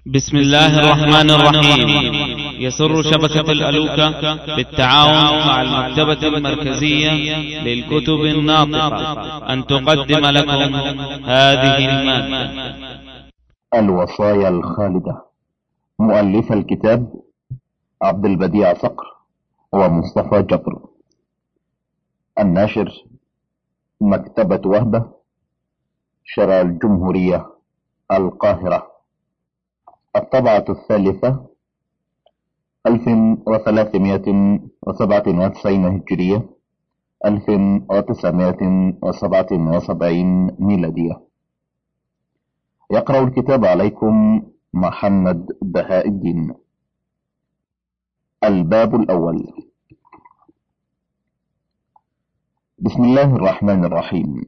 بسم الله الرحمن الرحيم. يسر شبكة الألوكة بالتعاون مع المكتبة المركزية للكتب الناطقة أن تقدم لكم هذه المادة. الوصايا الخالدة. مؤلف الكتاب عبد البديع صقر ومصطفى جبر. الناشر مكتبة وهبة، شارع الجمهورية، القاهرة. الطبعة الثالثة 1397 هجرية، 1977 ميلادية. يقرأ الكتاب عليكم محمد بهاء الدين. الباب الأول. بسم الله الرحمن الرحيم.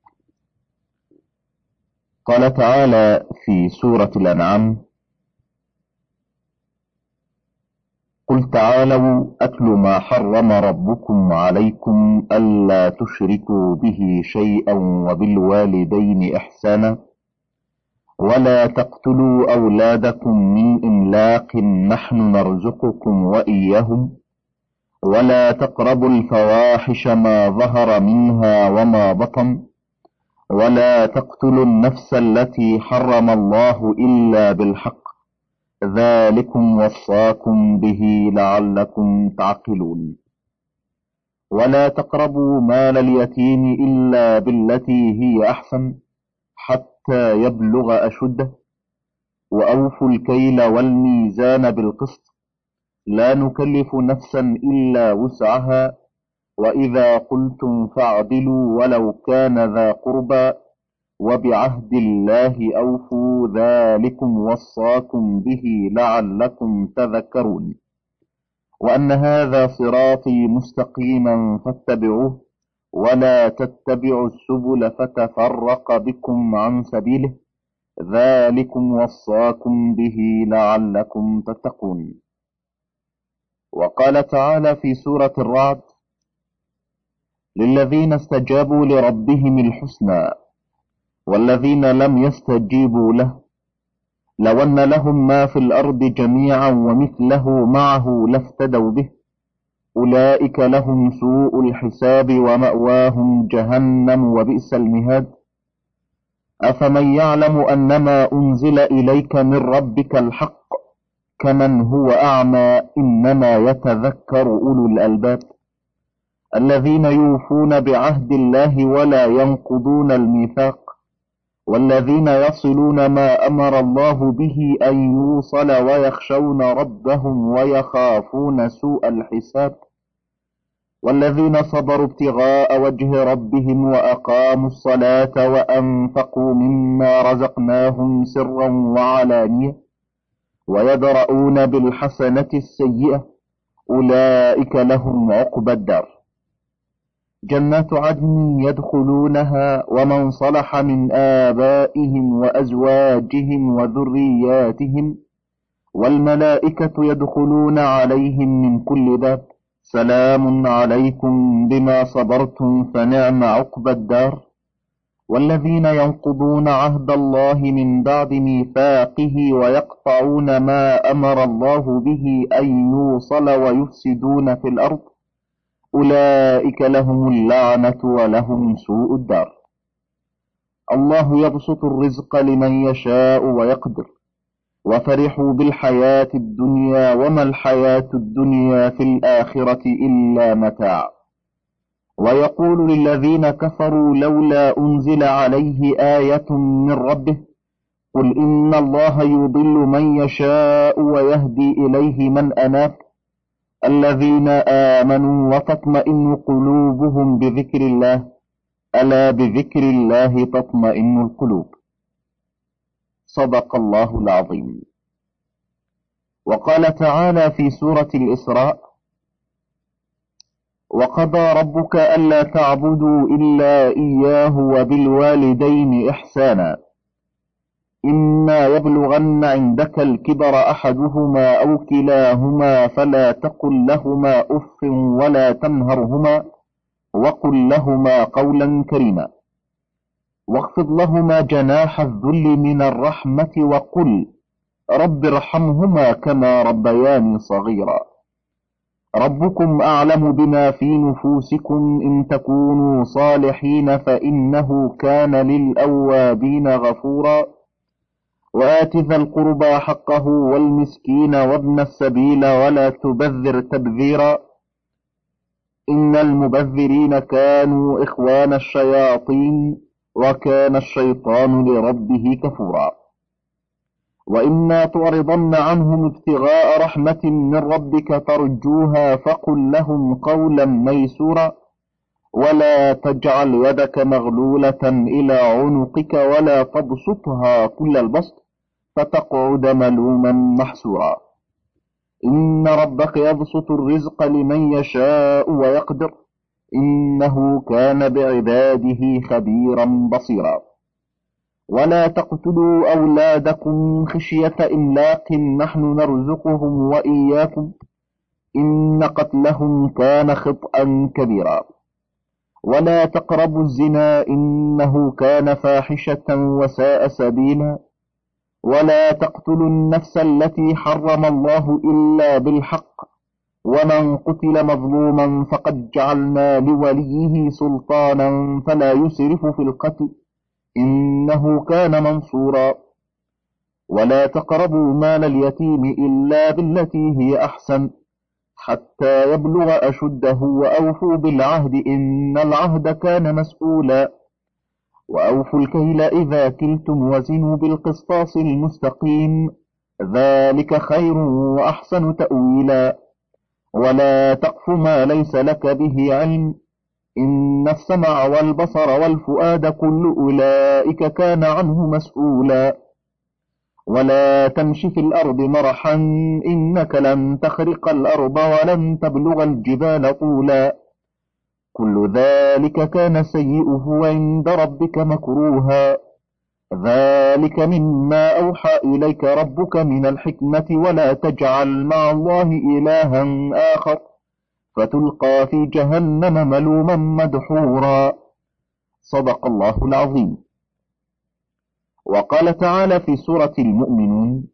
قال تعالى في سورة الأنعام: قل تعالوا أتل ما حرم ربكم عليكم ألا تشركوا به شيئا وبالوالدين إحسانا ولا تقتلوا أولادكم من إملاق نحن نرزقكم وإياهم ولا تقربوا الفواحش ما ظهر منها وما بطن ولا تقتلوا النفس التي حرم الله إلا بالحق ذلكم وصاكم به لعلكم تعقلون. ولا تقربوا مال اليتيم إلا بالتي هي أحسن حتى يبلغ أشده وأوفوا الكيل والميزان بالقسط لا نكلف نفسا إلا وسعها وإذا قلتم فاعدلوا ولو كان ذا قربى وبعهد الله أوفوا ذلكم وصاكم به لعلكم تذكرون. وأن هذا صراطي مستقيما فاتبعوه ولا تتبعوا السبل فتفرق بكم عن سبيله ذلكم وصاكم به لعلكم تتقون. وقال تعالى في سورة الرعد: للذين استجابوا لربهم الحسنى والذين لم يستجيبوا له لو أن لهم ما في الأرض جميعا ومثله معه لافتدوا به أولئك لهم سوء الحساب ومأواهم جهنم وبئس المهاد. أفمن يعلم أنما أنزل إليك من ربك الحق كمن هو أعمى إنما يتذكر أولو الألباب الذين يوفون بعهد الله ولا ينقضون الميثاق والذين يصلون ما أمر الله به أن يوصل ويخشون ربهم ويخافون سوء الحساب والذين صبروا ابتغاء وجه ربهم وأقاموا الصلاة وأنفقوا مما رزقناهم سرا وعلانية ويدرؤون بالحسنة السيئة أولئك لهم عقبى الدار جنات عدن يدخلونها ومن صلح من آبائهم وأزواجهم وذرياتهم والملائكة يدخلون عليهم من كل باب سلام عليكم بما صبرتم فنعم عقبى الدار. والذين ينقضون عهد الله من بعد ميثاقه ويقطعون ما أمر الله به أن يوصل ويفسدون في الأرض أولئك لهم اللعنة ولهم سوء الدار. الله يبسط الرزق لمن يشاء ويقدر وفرحوا بالحياة الدنيا وما الحياة الدنيا في الآخرة إلا متاع. ويقول للذين كفروا لولا أنزل عليه آية من ربه قل إن الله يضل من يشاء ويهدي إليه من أناب الذين آمنوا وتطمئن قلوبهم بذكر الله ألا بذكر الله تطمئن القلوب. صدق الله العظيم. وقال تعالى في سورة الإسراء: وقضى ربك ألا تعبدوا إلا إياه وبالوالدين إحسانا إما يبلغن عندك الكبر أحدهما أو كلاهما فلا تقل لهما أف ولا تنهرهما وقل لهما قولا كريما واخفض لهما جناح الذل من الرحمة وقل رب ارحمهما كما ربياني صغيرا. ربكم أعلم بما في نفوسكم إن تكونوا صالحين فإنه كان للأوابين غفورا. وآت ذا القربى حقه والمسكين وابن السبيل ولا تبذر تبذيرا إن المبذرين كانوا إخوان الشياطين وكان الشيطان لربه كفورا. وإما تعرضن عنهم ابتغاء رحمة من ربك ترجوها فقل لهم قولا ميسورا ولا تجعل يدك مغلولة إلى عنقك ولا تبسطها كل البسط فتقعد ملوما محسورا. إن ربك يبسط الرزق لمن يشاء ويقدر إنه كان بعباده خبيرا بصيرا. ولا تقتلوا أولادكم خشية إملاق نحن نرزقهم وإياكم إن قتلهم كان خطأ كبيرا. ولا تقربوا الزنا إنه كان فاحشة وساء سبيلا. ولا تقتلوا النفس التي حرم الله إلا بالحق ومن قتل مظلوما فقد جعلنا لوليه سلطانا فلا يسرف في القتل إنه كان منصورا. ولا تقربوا مال اليتيم إلا بالتي هي أحسن حتى يبلغ أشده وأوفوا بالعهد إن العهد كان مسؤولا. وأوفوا الكيل إذا كلتم وزنوا بالقسطاس المستقيم ذلك خير وأحسن تأويلا. ولا تقف ما ليس لك به علم إن السمع والبصر والفؤاد كل أولئك كان عنه مسؤولا. ولا تمش في الأرض مرحا إنك لن تخرق الأرض ولن تبلغ الجبال طولا. كل ذلك كان سيئه عند ربك مكروها. ذلك مما أوحى إليك ربك من الحكمة ولا تجعل مع الله إلها آخر فتلقى في جهنم ملوما مدحورا. صدق الله العظيم. وقال تعالى في سورة المؤمنون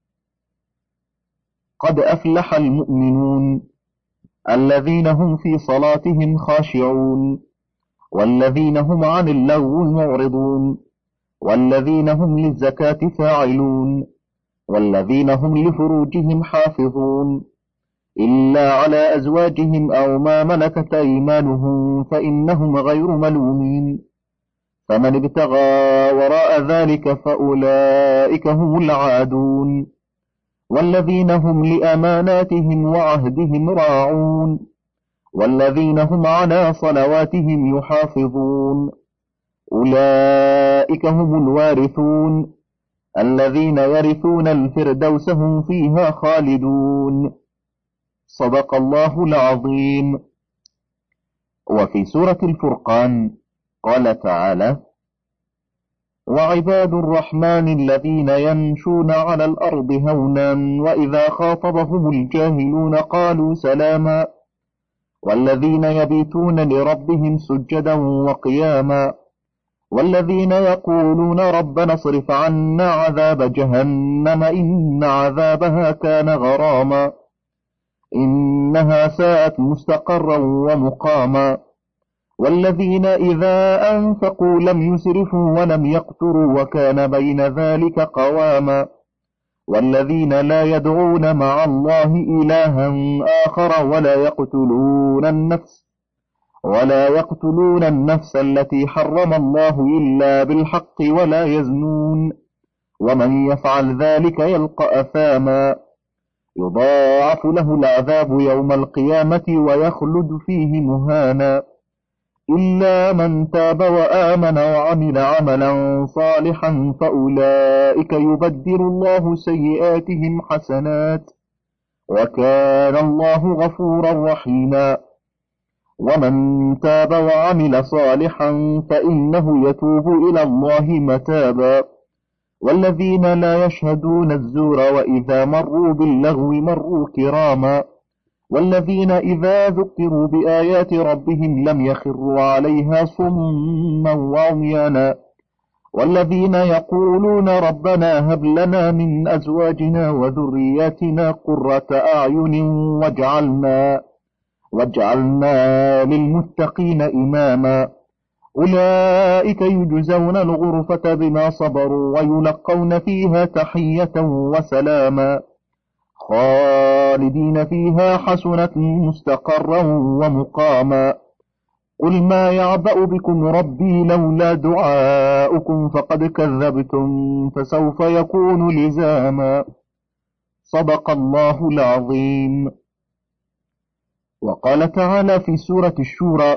قد أفلح المؤمنون الذين هم في صلاتهم خاشعون والذين هم عن اللغو معرضون والذين هم للزكاة فاعلون والذين هم لفروجهم حافظون إلا على أزواجهم أو ما ملكت أيمانهم فإنهم غير ملومين فمن ابتغى وراء ذلك فأولئك هم العادون والذين هم لأماناتهم وعهدهم راعون والذين هم على صلواتهم يحافظون أولئك هم الوارثون الذين يرثون الفردوس هم فيها خالدون. صدق الله العظيم. وفي سورة الفرقان قال تعالى وعباد الرحمن الذين يمشون على الأرض هونا وإذا خاطبهم الجاهلون قالوا سلاما والذين يبيتون لربهم سجدا وقياما والذين يقولون ربنا اصرف عنا عذاب جهنم إن عذابها كان غراما إنها ساءت مستقرا ومقاما والذين إذا أنفقوا لم يسرفوا ولم يقتروا وكان بين ذلك قواما والذين لا يدعون مع الله إلها آخر ولا يقتلون النفس التي حرم الله إلا بالحق ولا يزنون ومن يفعل ذلك يلقى أثاما يضاعف له العذاب يوم القيامة ويخلد فيه مهانا إلا من تاب وآمن وعمل عملا صالحا فأولئك يبدل الله سيئاتهم حسنات وكان الله غفورا رحيما ومن تاب وعمل صالحا فإنه يتوب إلى الله متابا والذين لا يشهدون الزور وإذا مروا باللغو مروا كراما والذين إذا ذكروا بآيات ربهم لم يخروا عليها صما وعميانا والذين يقولون ربنا هب لنا من أزواجنا وذرياتنا قرة أعين واجعلنا للمتقين إماما أولئك يجزون الغرفة بما صبروا ويلقون فيها تحية وسلاما خالدين فيها حسنت مستقرا ومقاما قل ما يعبأ بكم ربي لولا دعاؤكم فقد كذبتم فسوف يكون لزاما صدق الله العظيم. وقال تعالى في سورة الشورى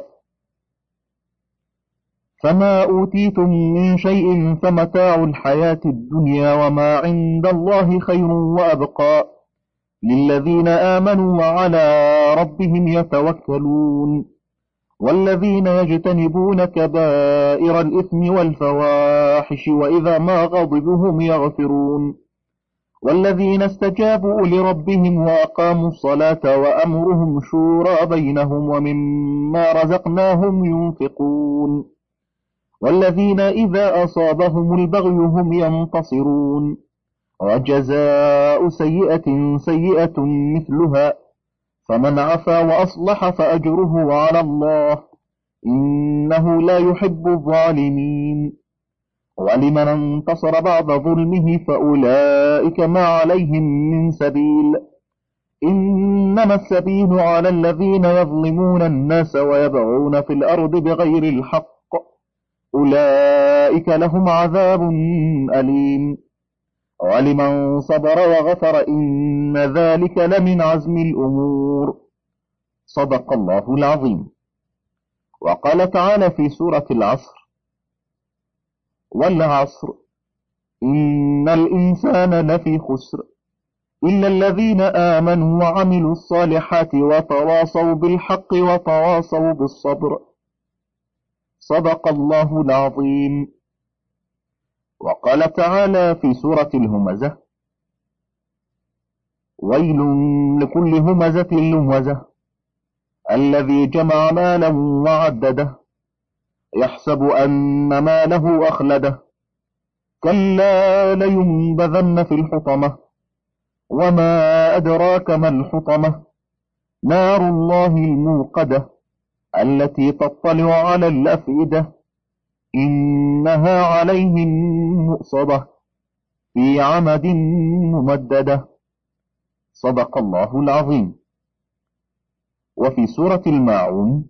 فما أوتيتم من شيء فمتاع الحياة الدنيا وما عند الله خير وأبقى للذين آمنوا وعلى ربهم يتوكلون والذين يجتنبون كبائر الإثم والفواحش وإذا ما غضبوا هم يغفرون والذين استجابوا لربهم وأقاموا الصلاة وأمرهم شورى بينهم ومما رزقناهم ينفقون والذين إذا أصابهم البغي هم ينتصرون وجزاء سيئة سيئة مثلها فمن عفا وأصلح فأجره على الله إنه لا يحب الظالمين ولمن انتصر بعد ظلمه فأولئك ما عليهم من سبيل إنما السبيل على الذين يظلمون الناس ويبغون في الأرض بغير الحق أولئك لهم عذاب أليم ولمن صبر وغفر إن ذلك لمن عزم الأمور صدق الله العظيم. وقال تعالى في سورة العصر والعصر إن الإنسان لفي خسر إلا الذين آمنوا وعملوا الصالحات وتواصوا بالحق وتواصوا بالصبر صدق الله العظيم. وقال تعالى في سورة الهمزة ويل لكل همزة لمزة الذي جمع مالا وعدده يحسب أن ماله أخلده كلا لينبذن في الحطمة وما أدراك ما الحطمة نار الله الموقدة التي تطلع على الأفئدة إنها عليهم مؤصدة في عمد ممددة صدق الله العظيم. وفي سورة الماعون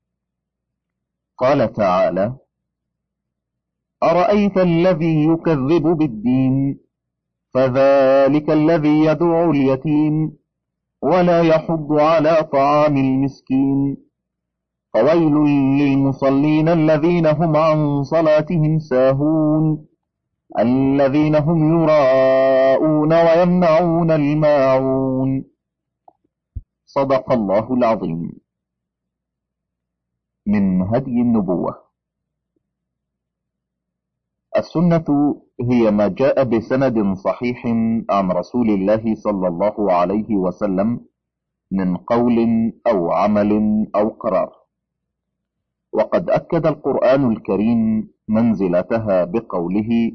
قال تعالى أرأيت الذي يكذب بالدين فذلك الذي يدعو اليتيم ولا يحض على طعام المسكين فويل للمصلين الذين هم عن صلاتهم ساهون الذين هم يراءون ويمنعون الماعون صدق الله العظيم. من هدي النبوة السنة هي ما جاء بسند صحيح عن رسول الله صلى الله عليه وسلم من قول أو عمل أو قرار. وقد أكد القرآن الكريم منزلتها بقوله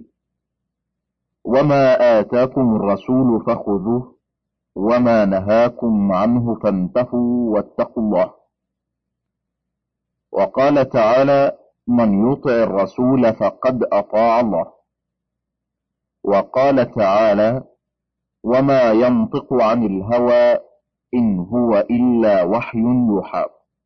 وما آتاكم الرسول فخذوه وما نهاكم عنه فانتهوا واتقوا الله. وقال تعالى من يطع الرسول فقد أطاع الله. وقال تعالى وما ينطق عن الهوى إن هو إلا وحي يوحى.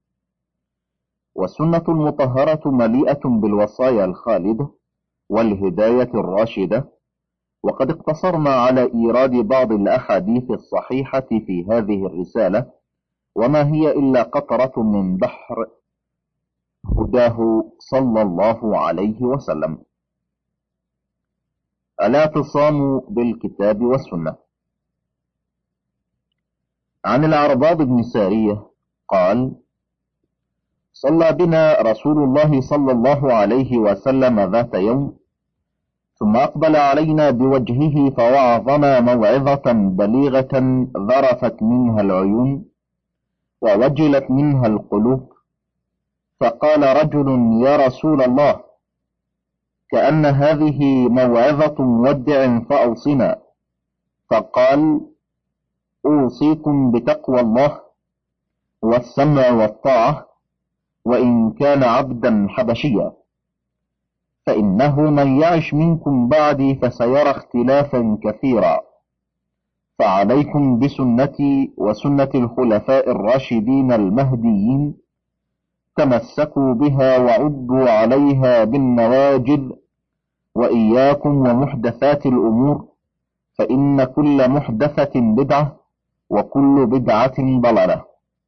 والسنة المطهرة مليئة بالوصايا الخالدة والهداية الراشدة. وقد اقتصرنا على إيراد بعض الأحاديث الصحيحة في هذه الرسالة وما هي إلا قطرة من بحر هداه صلى الله عليه وسلم. الاعتصام بالكتاب والسنة. عن العرباض بن سارية قال صلى بنا رسول الله صلى الله عليه وسلم ذات يوم ثم أقبل علينا بوجهه فوعظنا موعظة بليغة ذرفت منها العيون ووجلت منها القلوب. فقال رجل يا رسول الله كأن هذه موعظة مودع فأوصنا. فقال: أوصيكم بتقوى الله والسمع والطاعة، وإن كان عبدا حبشيا، فإنه من يعش منكم بعدي فسيرى اختلافا كثيرا، فعليكم بسنتي وسنة الخلفاء الراشدين المهديين، تمسكوا بها وعضوا عليها بالنواجذ، وإياكم ومحدثات الأمور، فإن كل محدثة بدعة وكل بدعة ضلالة.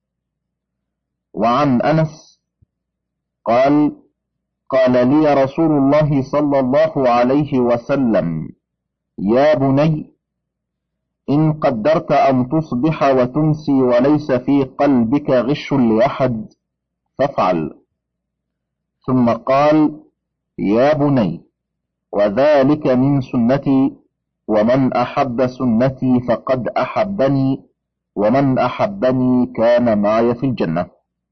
وعن أنس قال: قال لي رسول الله صلى الله عليه وسلم: يا بني، إن قدرت أن تصبح وتمسي وليس في قلبك غش لأحد فافعل. ثم قال: يا بني، وذلك من سنتي، ومن أحب سنتي فقد أحبني، ومن أحبني كان معي في الجنة.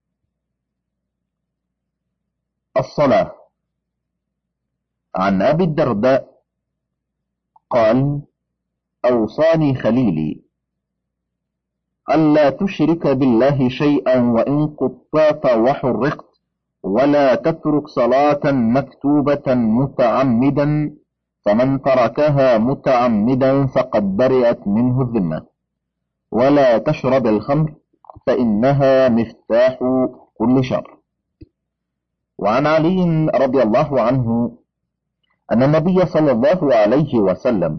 الصلاة. عن أبي الدرداء قال: أوصاني خليلي ألا تشرك بالله شيئا وإن قطعت وحرقت، ولا تترك صلاة مكتوبة متعمدا، فمن تركها متعمدا فقد برئت منه الذمة، ولا تشرب الخمر فإنها مفتاح كل شر. وعن علي رضي الله عنه أن النبي صلى الله عليه وسلم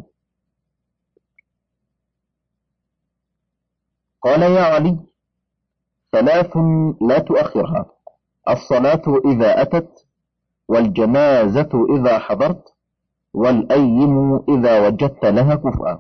قال: يا علي، ثلاث لا تؤخرها: الصلاة إذا أتت، والجنازة إذا حضرت، والأيم إذا وجدت لها كفءا.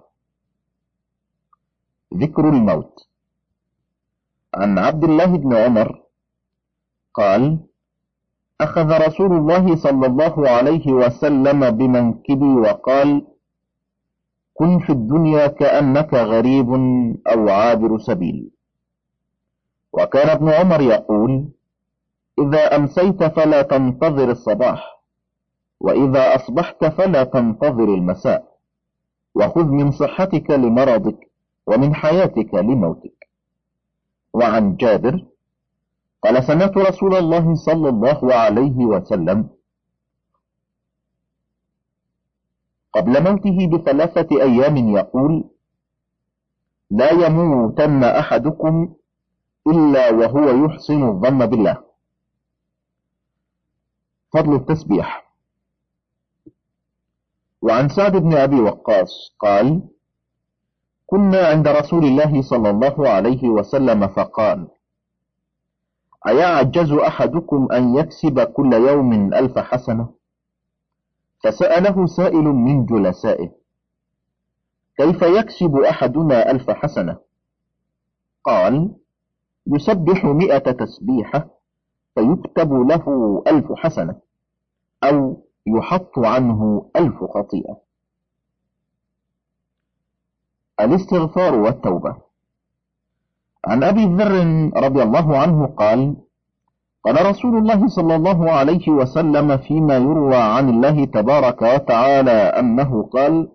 ذكر الموت. عن عبد الله بن عمر قال: أخذ رسول الله صلى الله عليه وسلم بمنكبي وقال: كن في الدنيا كأنك غريب أو عابر سبيل. وكان ابن عمر يقول: إذا أمسيت فلا تنتظر الصباح، وإذا أصبحت فلا تنتظر المساء، وخذ من صحتك لمرضك ومن حياتك لموتك. وعن جابر قال: سمعت رسول الله صلى الله عليه وسلم قبل موته ب3 أيام يقول: لا يموتن أحدكم إلا وهو يحسن الظن بالله. فضل التسبيح. وعن سعد بن أبي وقاص قال: كنا عند رسول الله صلى الله عليه وسلم فقال: أيعجز أحدكم أن يكسب كل يوم 1000 حسنة؟ فسأله سائل من جلسائه: كيف يكسب أحدنا 1000 حسنة؟ قال: يسبح 100 تسبيحة فيكتب له 1000 حسنة، أو يحط عنه 1000 خطيئة. الاستغفار والتوبة. عن أبي ذر رضي الله عنه قال: قال رسول الله صلى الله عليه وسلم فيما يروى عن الله تبارك وتعالى أنه قال: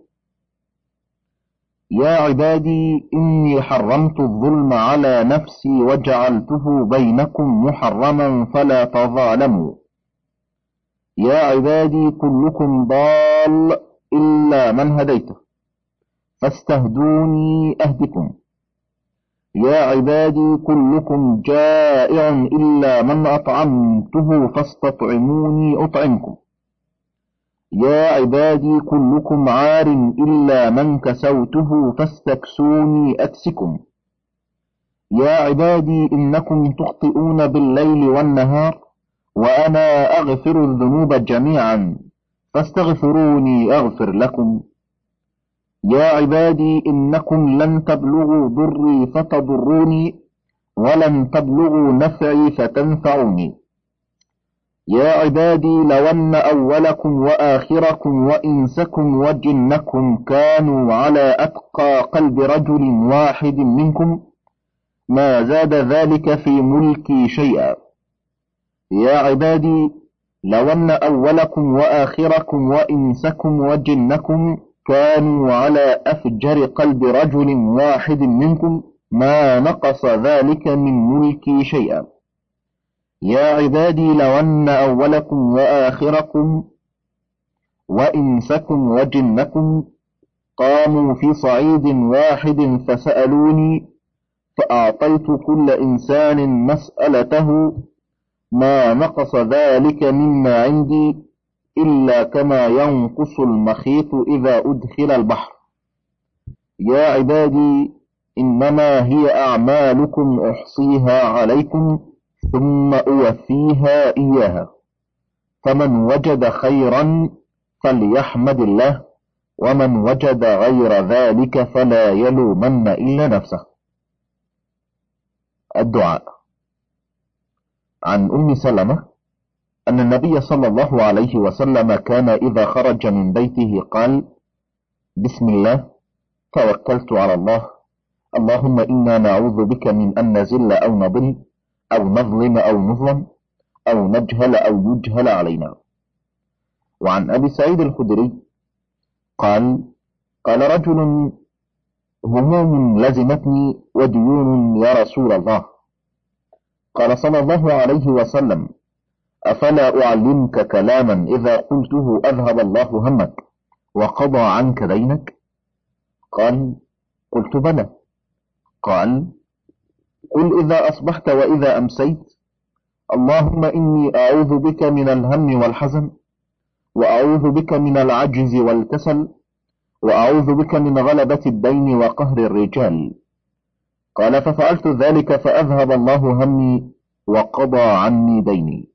يا عبادي إني حرمت الظلم على نفسي وجعلته بينكم محرما فلا تظالموا. يا عبادي كلكم ضال إلا من هديته فاستهدوني أهدكم. يا عبادي كلكم جائع إلا من أطعمته فاستطعموني أطعمكم. يا عبادي كلكم عار إلا من كسوته فاستكسوني أكسكم. يا عبادي إنكم تخطئون بالليل والنهار وأنا أغفر الذنوب جميعا فاستغفروني أغفر لكم. يا عبادي إنكم لن تبلغوا ضري فتضروني ولن تبلغوا نفعي فتنفعوني. يا عبادي لو أن أولكم وآخركم وإنسكم وجنكم كانوا على أتقى قلب رجل واحد منكم ما زاد ذلك في ملكي شيئا. يا عبادي لو أن أولكم وآخركم وإنسكم وجنكم كانوا على أفجر قلب رجل واحد منكم ما نقص ذلك من ملكي شيئا. يا عبادي لو أن أولكم وآخركم وإنسكم وجنكم قاموا في صعيد واحد فسألوني فأعطيت كل إنسان مسألته ما نقص ذلك مما عندي إلا كما ينقص المخيط إذا أدخل البحر. يا عبادي إنما هي أعمالكم أحصيها عليكم ثم أوفيها إياها، فمن وجد خيرا فليحمد الله، ومن وجد غير ذلك فلا يلومن إلا نفسه. الدعاء. عن أم سلمة أن النبي صلى الله عليه وسلم كان إذا خرج من بيته قال: بسم الله توكلت على الله، اللهم إنا نعوذ بك من أن نزل أو نضل أو نظلم أو نظلم أو نجهل أو يجهل علينا. وعن أبي سعيد الخدري قال: قال رجل: هموم لزمتني وديون يا رسول الله. قال صلى الله عليه وسلم: أفلا أعلمك كلاما إذا قلته أذهب الله همك وقضى عنك دينك؟ قال: قلت بلى. قال: قل إذا أصبحت وإذا أمسيت: اللهم إني أعوذ بك من الهم والحزن، وأعوذ بك من العجز والكسل، وأعوذ بك من غلبة الدين وقهر الرجال. قال: ففعلت ذلك فأذهب الله همي وقضى عني ديني.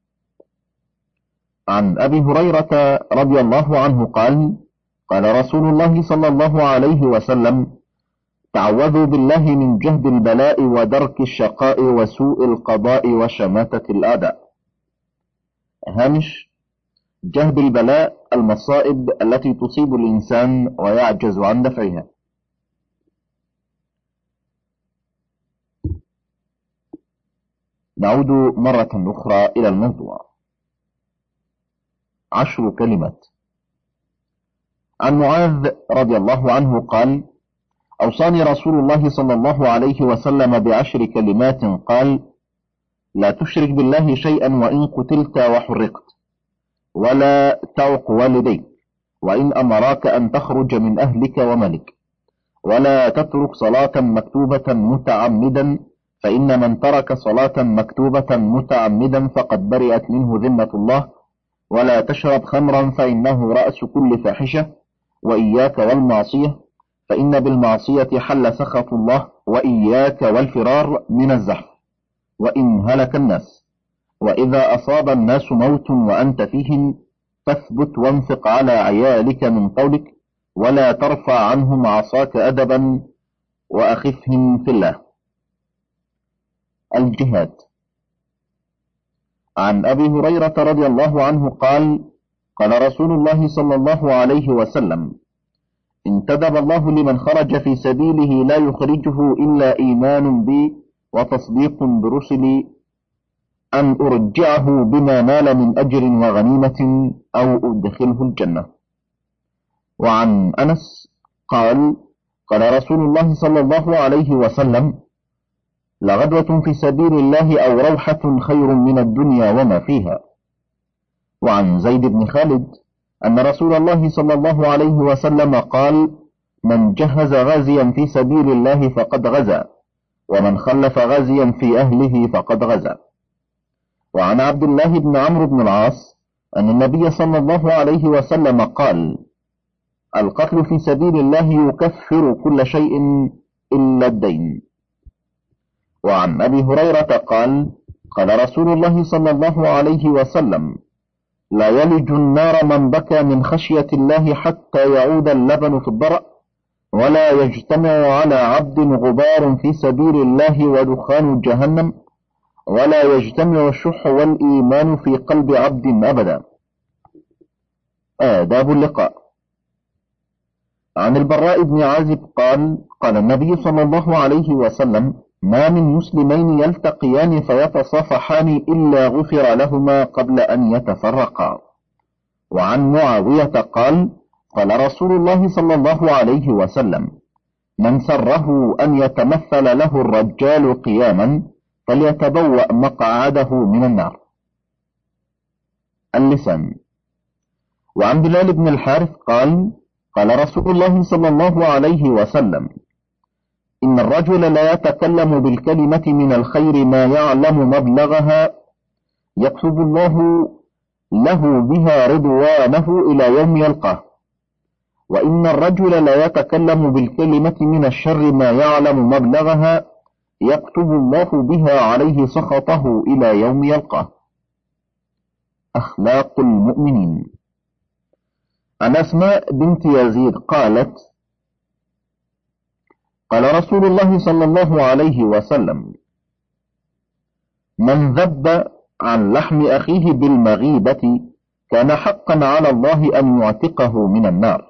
عن أبي هريرة رضي الله عنه قال: قال رسول الله صلى الله عليه وسلم: تعوذوا بالله من جهد البلاء ودرك الشقاء وسوء القضاء وشماتة الأعداء. هامش: جهد البلاء المصائب التي تصيب الإنسان ويعجز عن دفعها. نعود مرة أخرى إلى الموضوع. 10 كلمات. عن معاذ رضي الله عنه قال: أوصاني رسول الله صلى الله عليه وسلم ب10 كلمات، قال: لا تشرك بالله شيئا وإن قتلت وحرقت، ولا تعق والديك، وإن أمراك أن تخرج من أهلك وملك، ولا تترك صلاة مكتوبة متعمدا، فإن من ترك صلاة مكتوبة متعمدا فقد برئت منه ذمة الله، ولا تشرب خمرا فإنه رأس كل فاحشة، وإياك والمعصية فإن بالمعصية حل سخط الله، وإياك والفرار من الزحف وإن هلك الناس، وإذا أصاب الناس موت وأنت فيهم فاثبت وانفق على عيالك من قولك، ولا ترفع عنهم عصاك أدبا وأخفهم في الله. الجهاد. عن أبي هريرة رضي الله عنه قال: قال رسول الله صلى الله عليه وسلم: انتدب الله لمن خرج في سبيله لا يخرجه إلا إيمان بي وتصديق برسلي أن أرجعه بما نال من أجر وغنيمة أو أدخله الجنة. وعن أنس قال: قال رسول الله صلى الله عليه وسلم: لغدوة في سبيل الله أو روحة خير من الدنيا وما فيها. وعن زيد بن خالد أن رسول الله صلى الله عليه وسلم قال: من جهز غازيا في سبيل الله فقد غزا، ومن خلف غازيا في أهله فقد غزا. وعن عبد الله بن عمرو بن العاص أن النبي صلى الله عليه وسلم قال: القتل في سبيل الله يكفر كل شيء إلا الدين. وعن أبي هريرة قال: قال رسول الله صلى الله عليه وسلم: لا يلج النار من بكى من خشية الله حتى يعود اللبن في الضرع، ولا يجتمع على عبد غبار في سبيل الله ودخان جهنم، ولا يجتمع الشح والإيمان في قلب عبد أبدا. آداب اللقاء. عن البراء بن عازب قال: قال النبي صلى الله عليه وسلم: ما من مسلمين يلتقيان فيتصافحان إلا غفر لهما قبل أن يتفرقا. وعن معاوية قال: قال رسول الله صلى الله عليه وسلم: من سره أن يتمثل له الرجال قياما فليتبوأ مقعده من النار. اللسان. وعن بلال بن الحارث قال: قال رسول الله صلى الله عليه وسلم: إن الرجل لا يتكلم بالكلمة من الخير ما يعلم مبلغها يكتب الله له بها رضوانه إلى يوم يلقاه، وإن الرجل لا يتكلم بالكلمة من الشر ما يعلم مبلغها يكتب الله بها عليه سخطه إلى يوم يلقاه. أخلاق المؤمنين. عن أسماء بنت يزيد قالت: قال رسول الله صلى الله عليه وسلم: من ذب عن لحم أخيه بالمغيبة كان حقا على الله أن يعتقه من النار.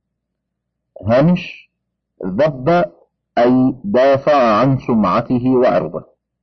هامش: ذب أي دافع عن سمعته وعرضه.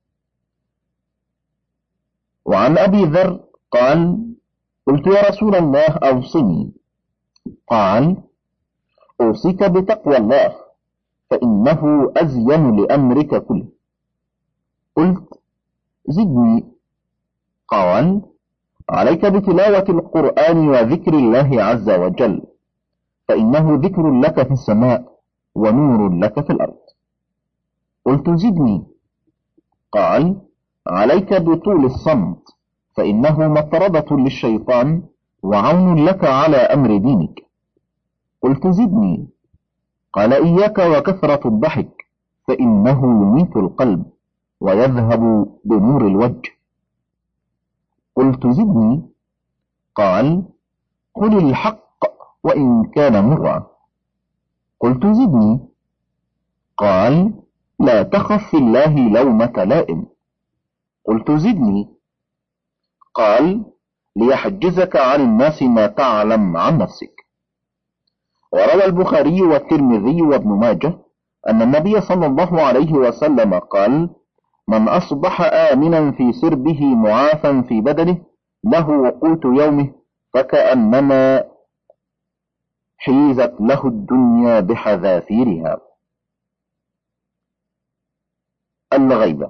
وعن أبي ذر قال: قلت يا رسول الله أوصني. قال: أوصيك بتقوى الله فإنه أزين لأمرك كله. قلت: زدني. قال: عليك بتلاوة القرآن وذكر الله عز وجل، فإنه ذكر لك في السماء ونور لك في الأرض. قلت: زدني. قال: عليك بطول الصمت، فإنه مطردة للشيطان وعون لك على أمر دينك. قلت: زدني. قال: إياك وكثرة الضحك، فإنه يميت القلب ويذهب بنور الوجه. قلت: زدني. قال: قل الحق وإن كان مرا. قلت: زدني. قال: لا تخف في الله لومة لائم. قلت: زدني. قال: ليحجزك عن الناس ما تعلم عن نفسك. وروى البخاري والترمذي وابن ماجه أن النبي صلى الله عليه وسلم قال: من أصبح آمنا في سربه معافا في بدنه له قوت يومه فكأنما حيزت له الدنيا بحذافيرها. الغيبة.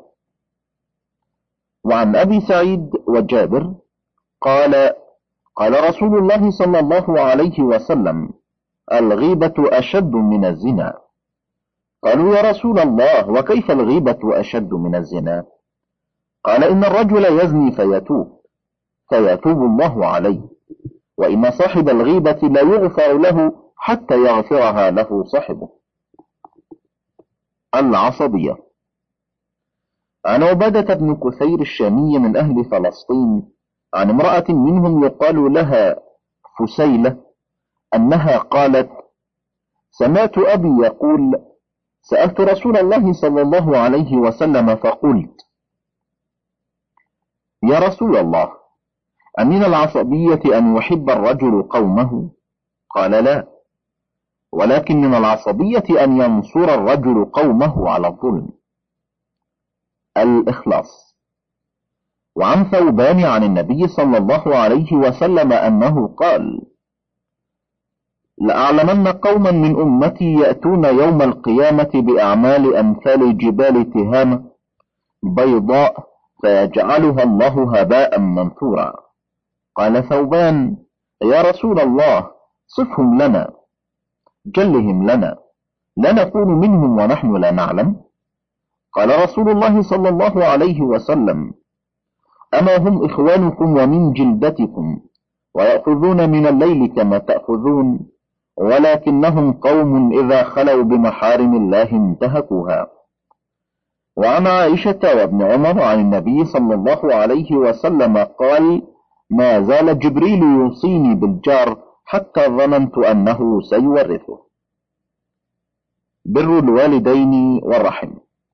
وعن أبي سعيد وجابر قال: قال رسول الله صلى الله عليه وسلم: الغيبة أشد من الزنا. قالوا: يا رسول الله وكيف الغيبة أشد من الزنا؟ قال: إن الرجل يزني فيتوب الله عليه، وإن صاحب الغيبة لا يغفر له حتى يغفرها له صاحبه. العصبية. عن عبادة بن كثير الشامي من أهل فلسطين عن امرأة منهم يقال لها فسيلة أنها قالت: سمعت أبي يقول: سألت رسول الله صلى الله عليه وسلم فقلت: يا رسول الله، أمن العصبية أن يحب الرجل قومه؟ قال: لا، ولكن من العصبية أن ينصر الرجل قومه على الظلم. الإخلاص. وعن ثوبان عن النبي صلى الله عليه وسلم أنه قال: لأعلمن قوما من أمتي يأتون يوم القيامة بأعمال أمثال جبال تهامة بيضاء فيجعلها الله هباء منثورا. قال ثوبان: يا رسول الله، صفهم لنا، جلهم لنا، لا نكون منهم ونحن لا نعلم. قال رسول الله صلى الله عليه وسلم: أما هم إخوانكم ومن جلدتكم، ويأخذون من الليل كما تأخذون، ولكنهم قوم إذا خلوا بمحارم الله انتهكوها. وعن عائشة وابن عمر عن النبي صلى الله عليه وسلم قال: ما زال جبريل يوصيني بالجار حتى ظننت أنه سيورثه. بر الوالدين والرحم.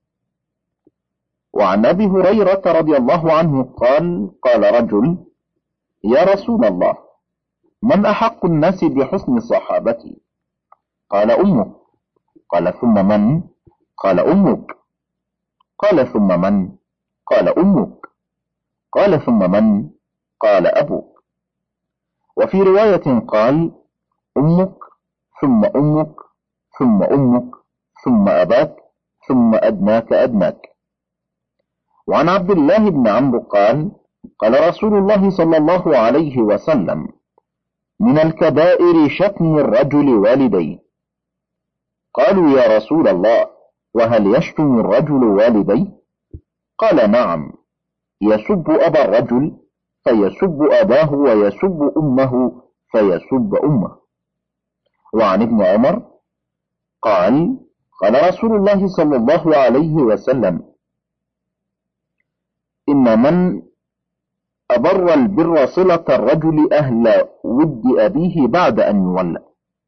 وعن أبي هريرة رضي الله عنه قال: قال رجل: يا رسول الله، من أحق الناس بحسن صحابتي؟ قال: أمك. قال: ثم من؟ قال: أمك. قال ثم من؟ قال أمك. قال ثم من؟ قال أبوك. وفي رواية قال أمك ثم أمك ثم أمك ثم أباك ثم أدناك أدناك. وعن عبد الله بن عمرو قال قال رسول الله صلى الله عليه وسلم من الكبائر شتم الرجل والديه. قالوا يا رسول الله وهل يشتم الرجل والديه؟ قال نعم، يسب أبا الرجل فيسب أباه ويسب أمه فيسب أمه. وعن ابن عمر قال قال رسول الله صلى الله عليه وسلم إن من أبر البر صلة الرجل أهل ود أبيه بعد أن يولى.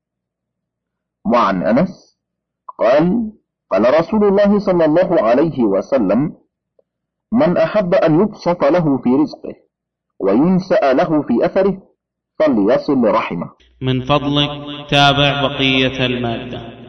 وعن أنس قال قال رسول الله صلى الله عليه وسلم من أحب أن يبسط له في رزقه وينسأ له في أثره فليصل رحمه. من فضلك تابع بقية المادة.